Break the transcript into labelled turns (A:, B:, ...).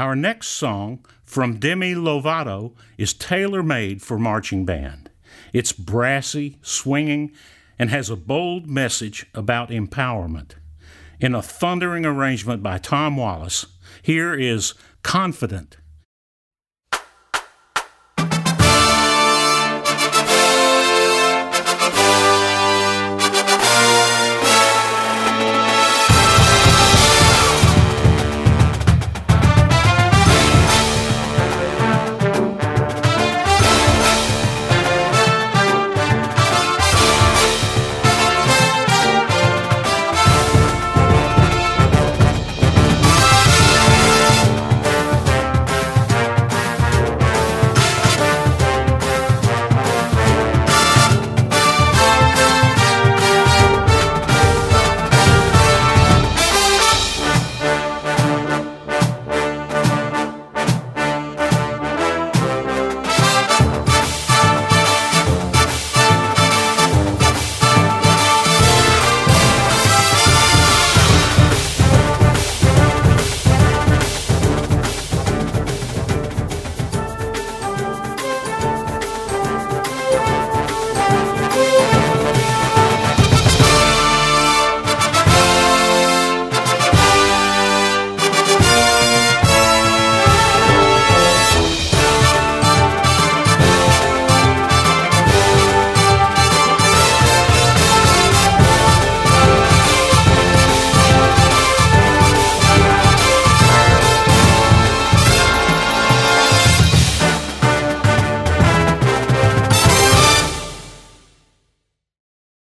A: Our next song from Demi Lovato is tailor-made for marching band. It's brassy, swinging, and has a bold message about empowerment. In a thundering arrangement by Tom Wallace, here is Confident.